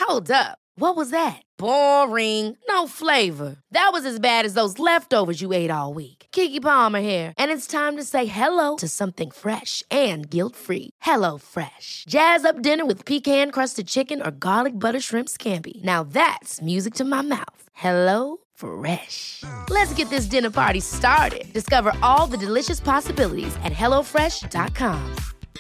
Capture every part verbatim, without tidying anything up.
Hold up. What was that? Boring. No flavor. That was as bad as those leftovers you ate all week. Keke Palmer here, and it's time to say hello to something fresh and guilt-free. Hello Fresh. Jazz up dinner with pecan-crusted chicken or garlic butter shrimp scampi. Now that's music to my mouth. Hello Fresh. Let's get this dinner party started. Discover all the delicious possibilities at hello fresh dot com.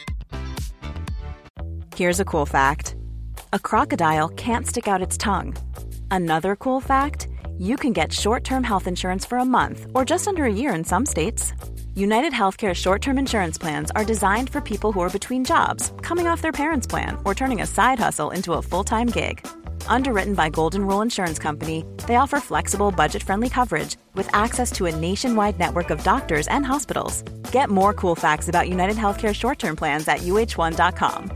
Here's a cool fact. A crocodile can't stick out its tongue. Another cool fact, you can get short-term health insurance for a month or just under a year in some states. United Healthcare short-term insurance plans are designed for people who are between jobs, coming off their parents' plan, or turning a side hustle into a full-time gig. Underwritten by Golden Rule Insurance Company, they offer flexible, budget-friendly coverage with access to a nationwide network of doctors and hospitals. Get more cool facts about United Healthcare short-term plans at U H one dot com.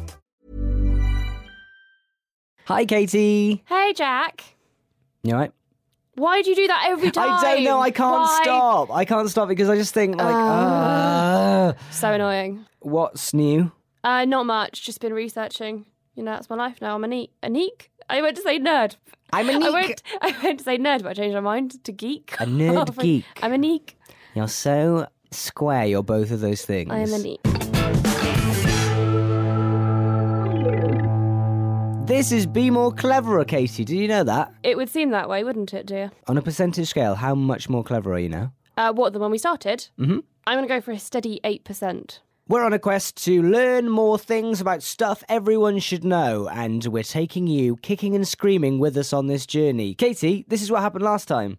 Hi, Katie. Hey, Jack. You all right? Why do you do that every time? I don't know. I can't Why? stop. I can't stop because I just think, like, uh, So annoying. what's new? Uh, not much. Just been researching. You know, that's my life now. I'm a neek. A neek? I went to say nerd. I'm a I neek. went, I went to say nerd, but I changed my mind to geek. A nerd geek. I'm a neek. You're so square. You're both of those things. I am a neek. This is Be More Cleverer, Katie. Did you know that? It would seem that way, wouldn't it, dear? On a percentage scale, how much more clever are you now? Uh, what, the one we started? Mm-hmm. I'm going to go for a steady eight percent. We're on a quest to learn more things about stuff everyone should know, and we're taking you kicking and screaming with us on this journey. Katie, this is what happened last time.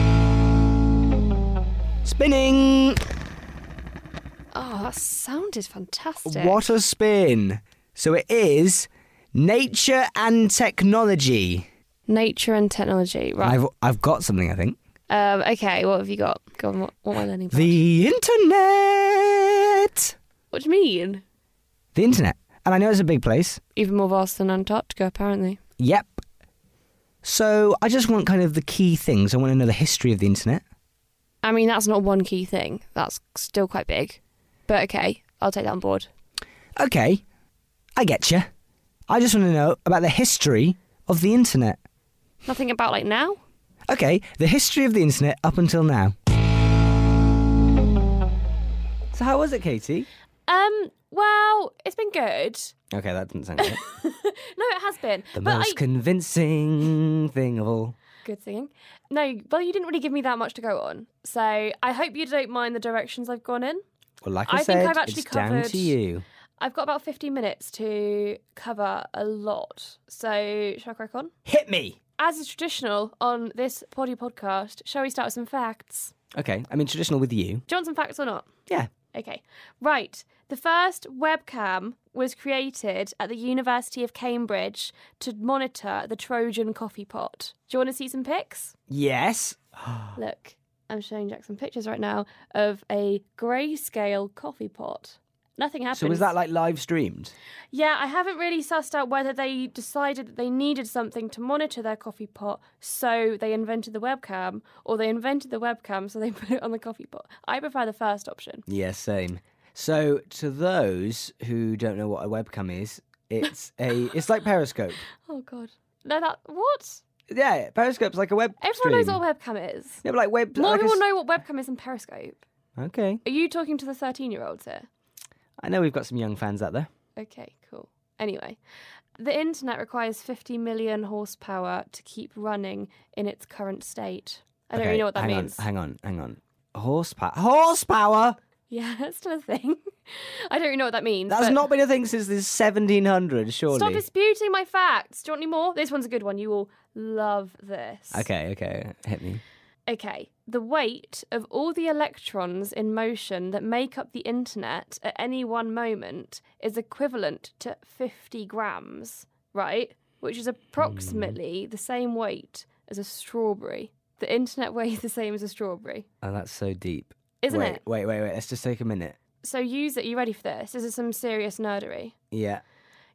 Spinning! Oh, that sounded fantastic. What a spin! So it is nature and technology. Nature and technology, right. I've I've got something, I think. Um, okay, what have you got? Go on, what, what am I learning about? The internet! What do you mean? The internet. And I know it's a big place. Even more vast than Antarctica, apparently. Yep. So I just want kind of the key things. I want to know the history of the internet. I mean, that's not one key thing. That's still quite big. But okay, I'll take that on board. Okay, I get you. I just want to know about the history of the internet. Nothing about, like, now? Okay, the history of the internet up until now. So how was it, Katie? Um, well, it's been good. Okay, that didn't sound good. No, it has been. The but most I... convincing thing of all. Good singing. No, well, you didn't really give me that much to go on. So I hope you don't mind the directions I've gone in. Well, like I, I said, think I've actually it's down covered... to you. I've got about fifteen minutes to cover a lot. So shall I crack on? Hit me! As is traditional on this Poddy podcast, shall we start with some facts? Okay, I mean, traditional with you. Do you want some facts or not? Yeah. Okay. Right. The first webcam was created at the University of Cambridge to monitor the Trojan coffee pot. Do you want to see some pics? Yes. Look, I'm showing Jack some pictures right now of a grayscale coffee pot. Nothing happened. So was that like live streamed? Yeah, I haven't really sussed out whether they decided that they needed something to monitor their coffee pot, so they invented the webcam, or they invented the webcam, so they put it on the coffee pot. I prefer the first option. Yeah, same. So to those who don't know what a webcam is, it's a it's like Periscope. Oh God, no, that what? Yeah, Periscope's like a web. Everyone stream. knows what a webcam is. No, but like web. More like a people s- know what webcam is than Periscope. Okay, Are you talking to the thirteen-year-olds here? I know we've got some young fans out there. Okay, cool. Anyway, the internet requires fifty million horsepower to keep running in its current state. I don't Okay, really know what that hang means. On, hang on, hang on. Horsepower. Horsepower. Yeah, that's still a thing. I don't really know what that means. That's but not been a thing since the seventeen hundreds, surely. Stop disputing my facts. Do you want any more? This one's a good one. You will love this. Okay, okay, hit me. Okay. The weight of all the electrons in motion that make up the internet at any one moment is equivalent to fifty grams, right? Which is approximately mm. the same weight as a strawberry. The internet weighs the same as a strawberry. Oh, that's so deep. Isn't wait, it? Wait, wait, wait. Let's just take a minute. So use it. Are you ready for this? This is some serious nerdery. Yeah.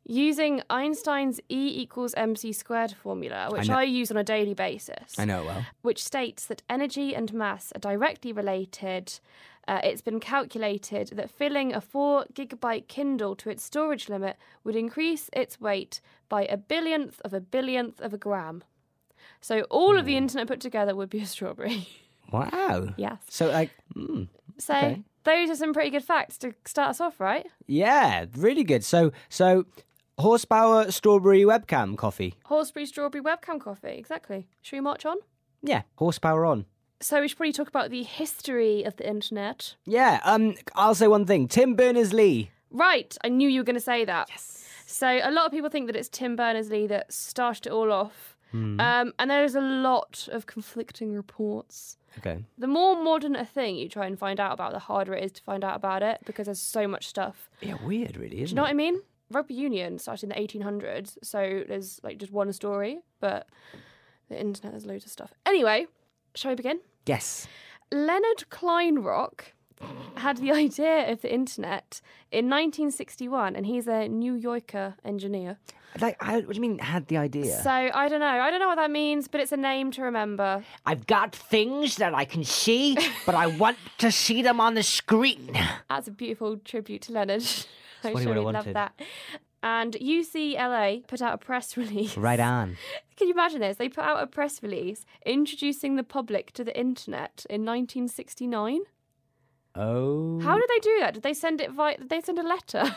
Using Einstein's E equals mc squared formula, which I, I use on a daily basis. I know it well. Which states that energy and mass are directly related. Uh, it's been calculated that filling a four gigabyte Kindle to its storage limit would increase its weight by a billionth of a billionth of a gram. So all mm. of the internet put together would be a strawberry. Wow. Yes. So, like, mm, so okay. Those are some pretty good facts to start us off, right? Yeah, really good. So, so horsepower strawberry webcam coffee. Horseberry strawberry webcam coffee, exactly. Should we march on? Yeah, horsepower on. So we should probably talk about the history of the internet. Yeah, um, I'll say one thing. Tim Berners-Lee. Right, I knew you were going to say that. Yes. So a lot of people think that it's Tim Berners-Lee that started it all off. Mm. Um, and there's a lot of conflicting reports. Okay. The more modern a thing you try and find out about, the harder it is to find out about it because there's so much stuff. Yeah, weird, really, isn't it? Do you know what I mean? Rugby union started in the eighteen hundreds, so there's like just one story, but the internet has loads of stuff. Anyway, shall we begin? Yes. Leonard Kleinrock had the idea of the internet in nineteen sixty-one, and he's a New Yorker engineer. Like, I, what do you mean, had the idea? So, I don't know. I don't know what that means, but it's a name to remember. I've got things that I can see, but I want to see them on the screen. That's a beautiful tribute to Leonard. I'm what sure he he'd would love have that. And U C L A put out a press release. Right on. Can you imagine this? They put out a press release introducing the public to the internet in nineteen sixty-nine. Oh. How did they do that? Did they send it via... Did they send a letter?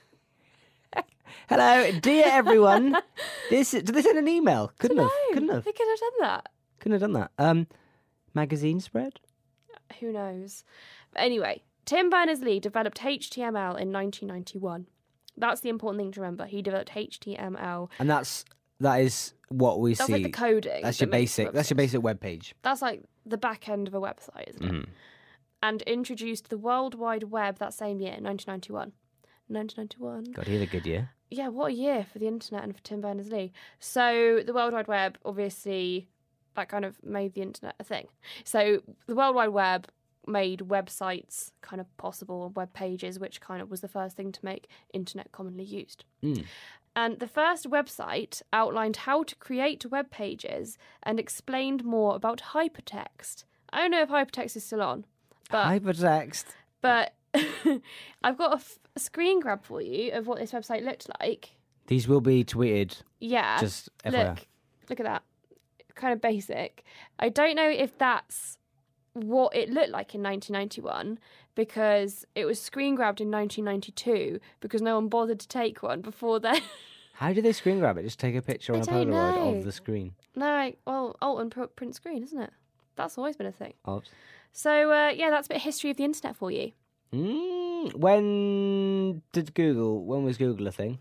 Hello, dear everyone. This did they send an email? Couldn't have. Couldn't have. They could have done that. Couldn't have done that. Um, magazine spread? Who knows? But anyway, Tim Berners-Lee developed H T M L in nineteen ninety-one. That's the important thing to remember. He developed H T M L. And that's that is what we that's see. That's like the coding. That's your that basic. That's your basic web page. That's like the back end of a website, isn't mm. it? And introduced the World Wide Web that same year, nineteen ninety-one. nineteen ninety-one. God, he had a good year. Yeah, what a year for the internet and for Tim Berners-Lee. So the World Wide Web, obviously, that kind of made the internet a thing. So the World Wide Web made websites kind of possible, web pages, which kind of was the first thing to make internet commonly used. Mm. And the first website outlined how to create web pages and explained more about hypertext. I don't know if hypertext is still on. But, hypertext? But I've got a, f- a screen grab for you of what this website looked like. These will be tweeted. Yeah. Just F Y I. Look, look at that. Kind of basic. I don't know if that's what it looked like in nineteen ninety-one because it was screen grabbed in nineteen ninety-two because no one bothered to take one before then. How do they screen grab it? Just take a picture I on a don't Polaroid know. of the screen? No, like, well, alt and pr- print screen, isn't it? That's always been a thing. Alt. So, uh, yeah, that's a bit of history of the internet for you. Mm, when did Google, when was Google a thing?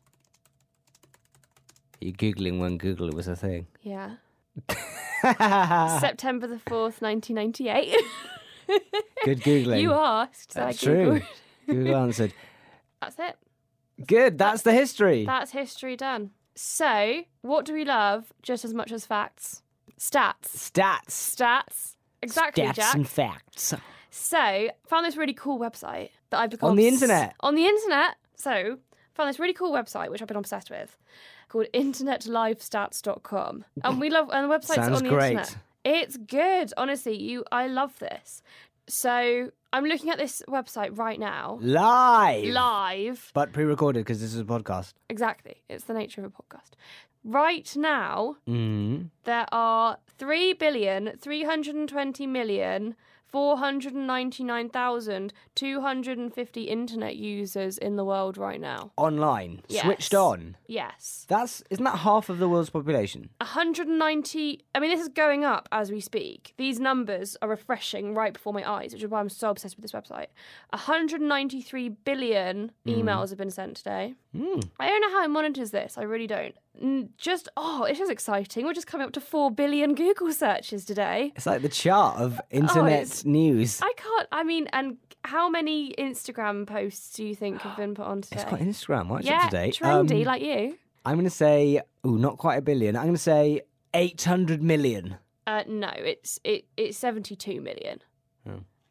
Are you Googling when Google was a thing? Yeah. September the fourth, nineteen ninety-eight. Good Googling. You asked. That's so I true. Google answered. That's it. Good, that's the history. That's history done. So, what do we love just as much as facts? Stats. Stats. Stats. Exactly, Stats Jack. and facts. So, found this really cool website that I've become... On the obs- internet? On the internet. So, found this really cool website, which I've been obsessed with, called internet live stats dot com. And we love... And the website's Sounds on the great. internet. It's good. Honestly, you. I love this. So, I'm looking at this website right now. Live. Live. But pre-recorded because this is a podcast. Exactly. It's the nature of a podcast. Right now, Mm. there are three billion, three hundred twenty million, four hundred ninety-nine thousand, two hundred fifty internet users in the world right now. Online. Yes. Switched on. Yes. That's isn't that half of the world's population? one hundred ninety... I mean, this is going up as we speak. These numbers are refreshing right before my eyes, which is why I'm so obsessed with this website. one hundred ninety-three billion emails have been sent today. Mm. I don't know how it monitors this. I really don't. N- Just, oh, it's just exciting. We're just coming up to four billion Google searches today. It's like the chart of internet it's- news. I can't, I mean, and how many Instagram posts do you think have been put on today? It's quite Instagram. What's yeah, up to date? trendy, Um, like you. I'm going to say, ooh, not quite a billion. I'm going to say eight hundred million. Uh, no, it's it it's seventy-two million. Oh.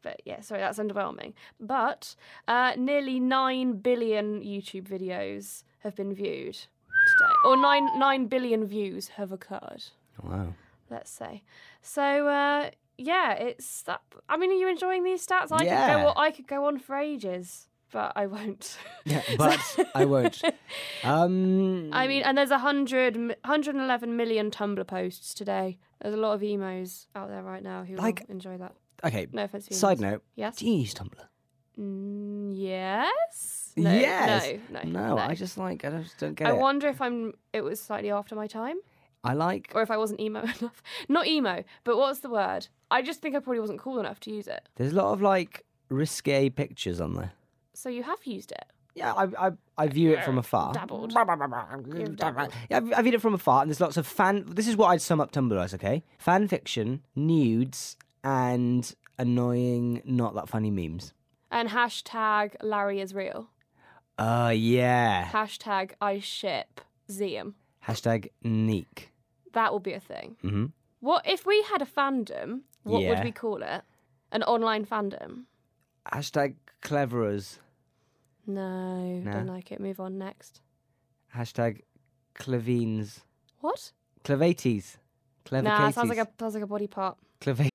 But yeah, sorry, that's underwhelming. But uh, nearly nine billion YouTube videos have been viewed today. Or nine, nine billion views have occurred. Wow. Let's say. So, uh, yeah, it's that. I mean, are you enjoying these stats? I Yeah. could go. I could go on for ages, but I won't. Yeah, but I won't. Um, I mean, and there's a hundred, one hundred eleven million Tumblr posts today. There's a lot of emos out there right now who Like- will enjoy that. okay. No offense. to Side emos. note. Yes. Do you use Tumblr? Mm, yes. No, yes. No. No. No, I just like I just don't get I it. wonder if I'm. It was slightly after my time, I like. or if I wasn't emo enough. Not emo, but what's the word? I just think I probably wasn't cool enough to use it. There's a lot of like risque pictures on there. So you have used it. Yeah, I I, I view it from afar. Dabbled. You've dabbled. Yeah, I I view it from afar, and there's lots of fan. This is what I'd sum up Tumblr as. Okay, fan fiction, nudes, and annoying, not that funny memes. And hashtag Larry is real. Uh, yeah. Hashtag I ship Zium. Hashtag Neek. That will be a thing. Mm-hmm. What if we had a fandom? What Yeah. would we call it? An online fandom? Hashtag Cleverers. No, No. don't like it. Move on next. Hashtag Clevines. What? Clevates. Clever Nah, sounds like a sounds like a body part. Cleva-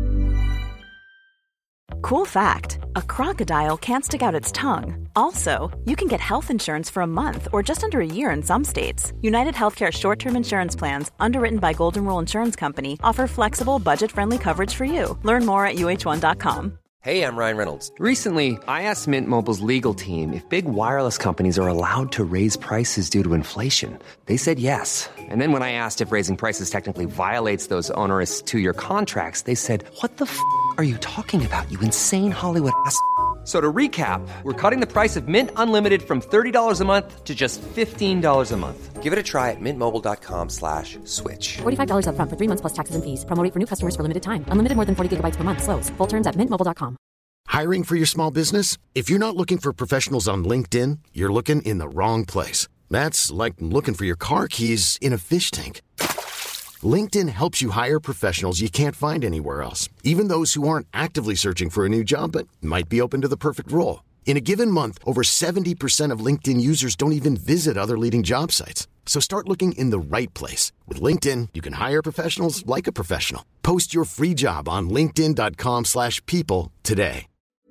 Cool fact, a crocodile can't stick out its tongue. Also, you can get health insurance for a month or just under a year in some states. United Healthcare short-term insurance plans, underwritten by Golden Rule Insurance Company, offer flexible, budget-friendly coverage for you. Learn more at U H one dot com. Hey, I'm Ryan Reynolds. Recently, I asked Mint Mobile's legal team if big wireless companies are allowed to raise prices due to inflation. They said yes. And then when I asked if raising prices technically violates those onerous two-year contracts, they said, "What the f*** are you talking about, you insane Hollywood ass?" So to recap, we're cutting the price of Mint Unlimited from thirty dollars a month to just fifteen dollars a month. Give it a try at mintmobile.com slash switch. forty-five dollars up front for three months plus taxes and fees. Promo rate for new customers for limited time. Unlimited more than forty gigabytes per month. Slows full terms at mint mobile dot com. Hiring for your small business? If you're not looking for professionals on LinkedIn, you're looking in the wrong place. That's like looking for your car keys in a fish tank. LinkedIn helps you hire professionals you can't find anywhere else, even those who aren't actively searching for a new job but might be open to the perfect role. In a given month, over seventy percent of LinkedIn users don't even visit other leading job sites. So start looking in the right place. With LinkedIn, you can hire professionals like a professional. Post your free job on linkedin.com slash people today.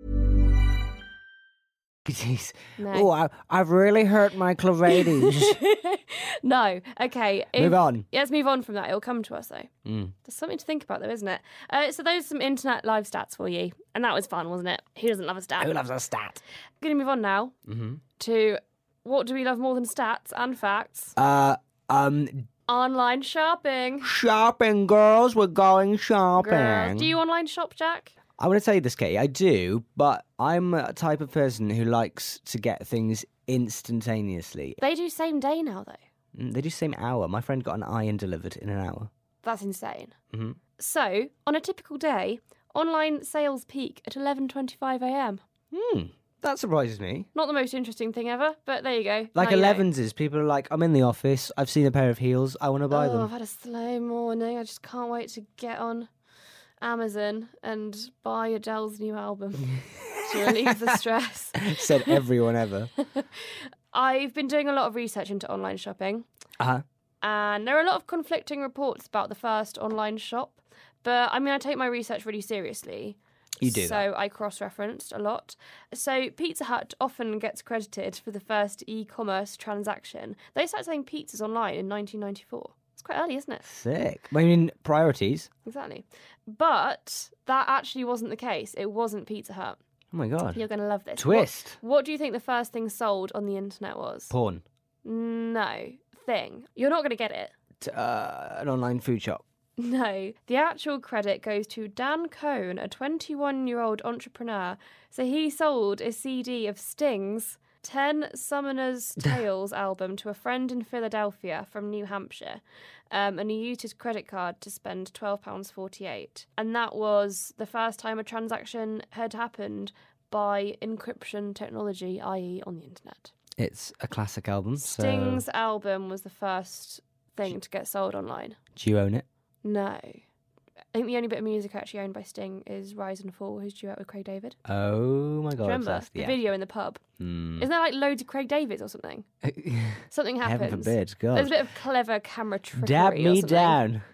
Jeez. No. Oh, I, I've really hurt my Clevates. No. Okay. if- Move on. Yeah, let's move on from that. It'll come to us, though. Mm. There's something to think about, though, isn't it? Uh, so those are some internet live stats for you. And that was fun, wasn't it? Who doesn't love a stat? Who loves a stat? Going to move on now Mm-hmm. to what do we love more than stats and facts? Uh, um, Online shopping. shopping, girls. We're going shopping. Girl. Do you online shop, Jack? I'm going to tell you this, Katie. I do, but I'm a type of person who likes to get things instantaneously. They do same day now, though. Mm, They do same hour. My friend got an iron delivered in an hour. That's insane. Mhm. So, on a typical day, online sales peak at eleven twenty-five a.m. Hmm, that surprises me. Not the most interesting thing ever, but there you go. Like Now you know. elevens is people are like, I'm in the office. I've seen a pair of heels. I want to buy Oh, I've them. had a slow morning. I just can't wait to get on Amazon and buy Adele's new album to relieve the stress. Said everyone ever. I've been doing a lot of research into online shopping, Uh huh. and there are a lot of conflicting reports about the first online shop. But I mean, I take my research really seriously. You do So that. I cross-referenced a lot. So Pizza Hut often gets credited for the first e-commerce transaction. They started selling pizzas online in nineteen ninety-four. It's quite early, isn't it? Sick. I mean, priorities. Exactly. But that actually wasn't the case. It wasn't Pizza Hut. Oh my god. You're going to love this. Twist. What, what do you think the first thing sold on the internet was? Porn. No. Thing. You're not going to get it. T- uh, an online food shop. No. The actual credit goes to Dan Cohn, a twenty-one-year-old entrepreneur. So he sold a C D of Sting's ten Summoner's Tales album to a friend in Philadelphia from New Hampshire. Um, and he used his credit card to spend twelve pounds forty-eight. And that was the first time a transaction had happened by encryption technology, that is on the internet. It's a classic album. So Sting's album was the first thing to get sold online. do you own it? No. I think the only bit of music actually owned by Sting is Rise and Fall, his duet with Craig David. Oh my god! Do you remember obsessed, the yeah. video in the pub? Mm. Isn't there like loads of Craig Davids or something? Something happens. Heaven forbid, God. There's a bit of clever camera trickery. Dab or me something. down.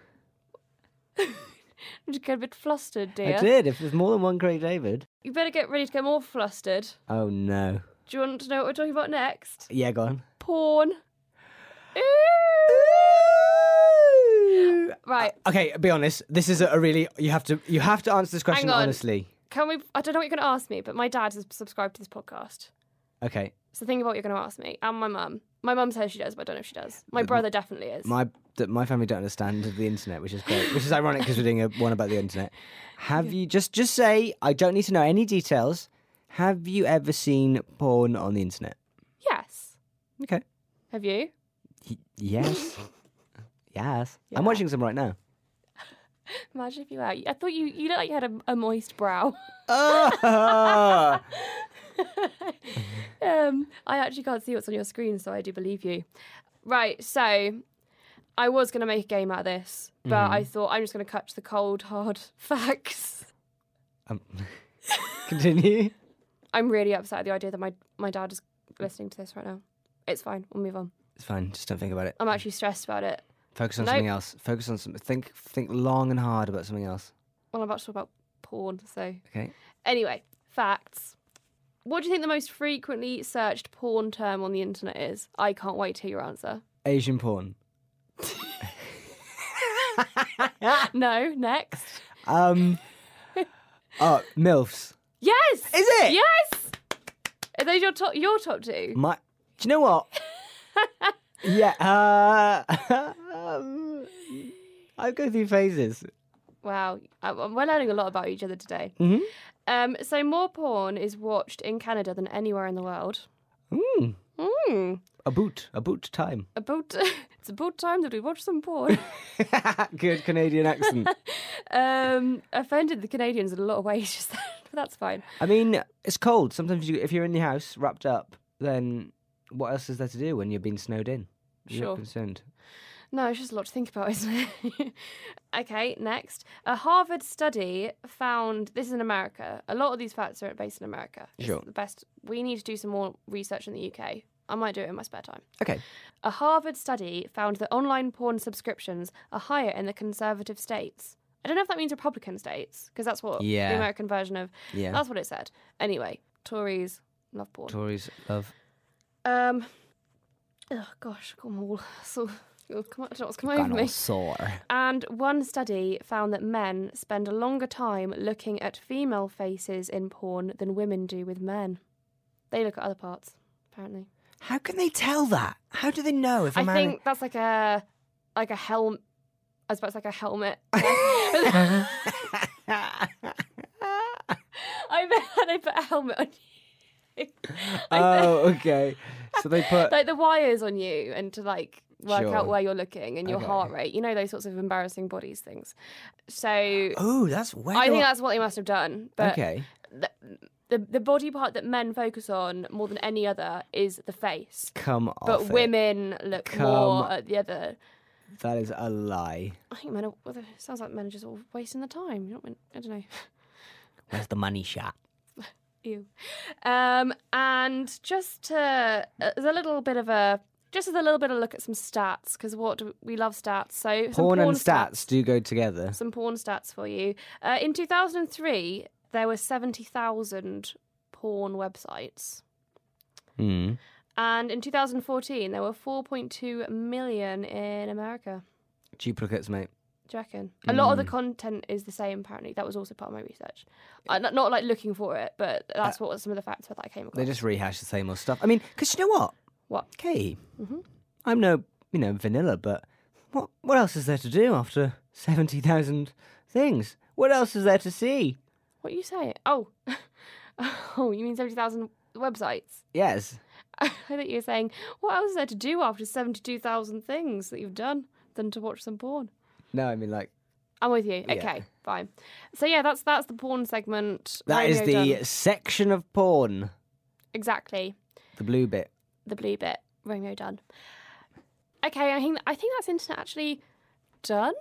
You just get a bit flustered, dear. I did. If there's more than one Craig David. You better get ready to get more flustered. Oh no. Do you want to know what we're talking about next? Yeah, go on. Porn. Right. Okay, be honest. This is a, a really you have to you have to answer this question Hang on. honestly. Can we? I don't know what you're going to ask me, but my dad has subscribed to this podcast. Okay. So think about what you're going to ask me, and my mum. My mum says she does, but I don't know if she does. My brother definitely is. My th- my family don't understand the internet, which is great. Which is ironic because we're doing a one about the internet. Have you just just say I don't need to know any details. Have you ever seen porn on the internet? Yes. Okay. Have you? Y- yes. yes. Yeah. I'm watching some right now. Imagine if you were. I thought you you looked like you had a, a moist brow. Ah! um, I actually can't see what's on your screen, so I do believe you. Right, so I was going to make a game out of this, but Mm-hmm. I thought I'm just going to cut to the cold, hard facts. um, continue. I'm really upset at the idea that my, my dad is listening to this right now. It's fine. We'll move on. It's fine. Just don't think about it. I'm actually stressed about it. Focus on Nope. something else. Focus on something. Think think long and hard about something else. Well, I'm about to talk about porn, so... Okay. Anyway, facts. What do you think the most frequently searched porn term on the internet is? I can't wait to hear your answer. Asian porn. No, next. Um. Oh, MILFs. Yes! Is it? Yes! Are those your top, your top two? My. Do you know what? yeah. Uh, um, I go through phases. Wow. Um, We're learning a lot about each other today. Mm-hmm. Um, so more porn is watched in Canada than anywhere in the world. Mm. Mm. A boot. A boot time. About it's about time that we watch some porn. Good Canadian accent. um, offended the Canadians in a lot of ways just then, but that's fine. I mean, it's cold. Sometimes you, if you're in your house wrapped up, then what else is there to do when you're being snowed in? You're Sure. concerned. No, it's just a lot to think about, isn't it? Okay, next. A Harvard study found, this is in America, a lot of these facts are based in America. It's Sure. the best. We need to do some more research in the U K. I might do it in my spare time. Okay. A Harvard study found that online porn subscriptions are higher in the conservative states. I don't know if that means Republican states, because that's what Yeah. the American version of, Yeah. that's what it said. Anyway, Tories love porn. Tories love. um, oh gosh, come on, so, oh, come on, I don't know what's coming over me. sore. And one study found that men spend a longer time looking at female faces in porn than women do with men. They look at other parts, apparently. How can they tell that? How do they know if a I man? think that's like a like a helmet. I suppose like a helmet. I bet they put a helmet on you. Oh, okay. So they put. Like the wires on you, and to like work Sure. out where you're looking and your Okay. heart rate. You know, those sorts of embarrassing bodies things. So Oh, that's way. I think that's what they must have done. But Okay. the, the the body part that men focus on more than any other is the face. Come off. But it. women look Come- more at the other. That is a lie. I think men are. Well, it sounds like men are just all wasting the time. You know, I don't know. Where's the money shot? Ew. Um, and just to, uh, there's a little bit of a, just as a little bit of a look at some stats, because what do, we love stats. So some Porn, and stats, do go together. Some porn stats for you. Uh, in two thousand three, there were seventy thousand porn websites. Hmm. And in two thousand fourteen, there were four point two million in America. Duplicates, mate. Do you reckon? A lot of Hmm. the content is the same, apparently. That was also part of my research. Uh, not, not like looking for it, but that's what some of the facts were that I came across. They just rehash the same old stuff. I mean, because you know what? What? Katie, Mhm. I'm no, you know, vanilla, but what what else is there to do after seventy thousand things? What else is there to see? What are you saying? Oh. Oh, you mean seventy thousand websites? Yes. I thought you were saying, what else is there to do after seventy-two thousand things that you've done than to watch some porn? No, I mean, like, I'm with you. Yeah. Okay, fine. So yeah, that's that's the porn segment. that is Radio the done. section of porn. Exactly. The blue bit. The blue bit. Romeo done. Okay, I think I think that's internet actually done.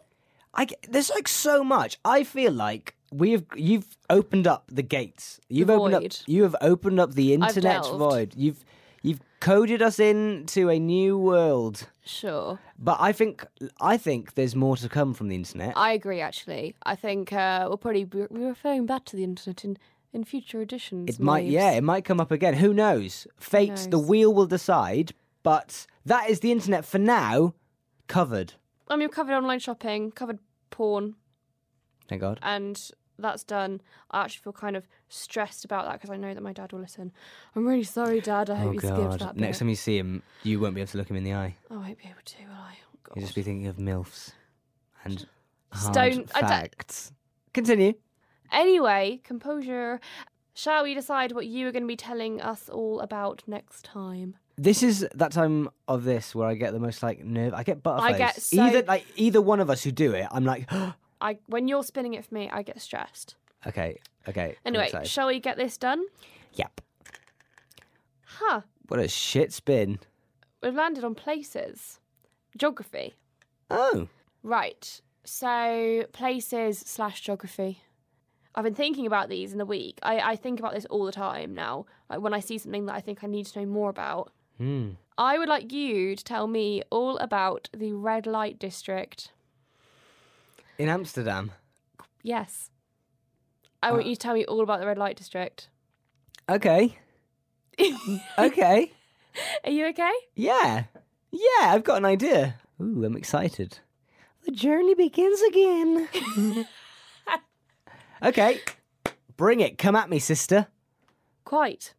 I get- there's like so much. I feel like we've you've opened up the gates. You've opened up. void. You have opened up the internet delved. void. You've you've coded us into a new world. Sure. But I think I think there's more to come from the internet. I agree, actually. I think uh, we'll probably be be referring back to the internet in, in future editions. It might, Maves. yeah, it might come up again. Who knows? Fate, the knows? wheel will decide. But that is the internet for now, covered. I mean, we've covered online shopping, covered porn, Thank God. and that's done. I actually feel kind of stressed about that because I know that my dad will listen. I'm really sorry, Dad. I hope Oh you skipped God! that bit. Next time you see him, you won't be able to look him in the eye. I won't be able to, will I? Oh, God. You'll just be thinking of milfs and hard don't- I don't- facts. Continue. Anyway, composure. Shall we decide what you are going to be telling us all about next time? This is that time of this where I get the most like nerve. I get butterflies. get so- either like either one of us who do it. I'm like, I when you're spinning it for me, I get stressed. okay, okay. I'm Anyway, excited. shall we get this done? Yep. Huh. What a shit spin. We've landed on places. Geography. Oh, Right. So places slash geography. I've been thinking about these in the week. I, I think about this all the time now. Like when I see something that I think I need to know more about. hmm. I would like you to tell me all about the red light district. In Amsterdam. Yes. I want you to tell me all about the red light district. Okay. Okay. Are you okay? Yeah. Yeah, I've got an idea. Ooh, I'm excited. The journey begins again. Okay. Bring it. Come at me, sister. Quite.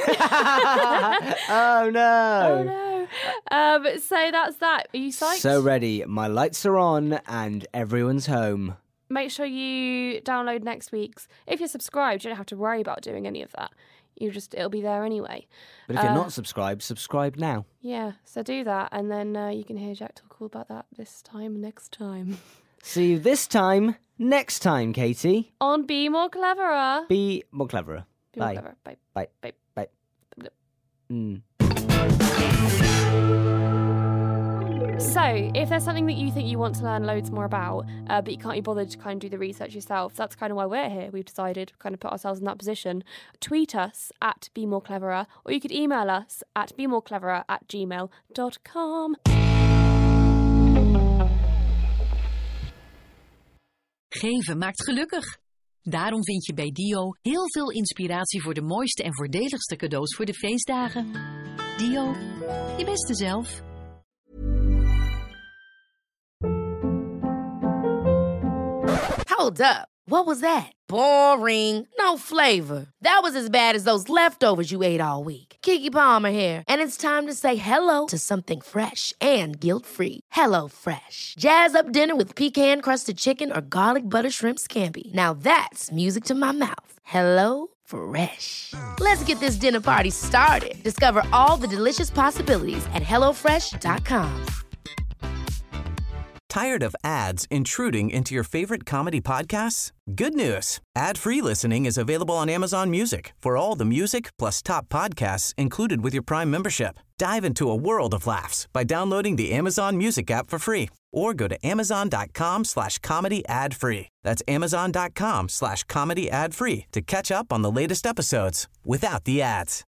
Oh, no. Oh no. Um, so that's that. Are you psyched? So ready. My lights are on and everyone's home. Make sure you download next week's. If you're subscribed, you don't have to worry about doing any of that. You just it'll be there anyway. But if you're Uh, not subscribed, subscribe now. Yeah, so do that, and then uh, you can hear Jack talk all about that this time next time. See you this time, next time, Katie. On Be More Cleverer. Be more cleverer. Be More Bye. Cleverer. Bye. Bye. Bye. Bye. Mm. So, if there's something that you think you want to learn loads more about, uh, but you can't be bothered to kind of do the research yourself, that's kind of why we're here. We've decided to kind of put ourselves in that position. Tweet us at Be More Cleverer, or you could email us at be more cleverer at gmail dot com. Geven maakt gelukkig. Daarom vind je bij Dio heel veel inspiratie voor de mooiste en voordeligste cadeaus voor de feestdagen. Dio, je beste zelf. Hold up. What was that? Boring. No flavor. That was as bad as those leftovers you ate all week. Keke Palmer here, and it's time to say hello to something fresh and guilt-free. Hello Fresh. Jazz up dinner with pecan-crusted chicken or garlic butter shrimp scampi. Now that's music to my mouth. Hello Fresh. Let's get this dinner party started. Discover all the delicious possibilities at hello fresh dot com. Tired of ads intruding into your favorite comedy podcasts? Good news. Ad-free listening is available on Amazon Music for all the music plus top podcasts included with your Prime membership. Dive into a world of laughs by downloading the Amazon Music app for free or go to amazon.com slash comedy ad free. That's amazon.com slash comedy ad free to catch up on the latest episodes without the ads.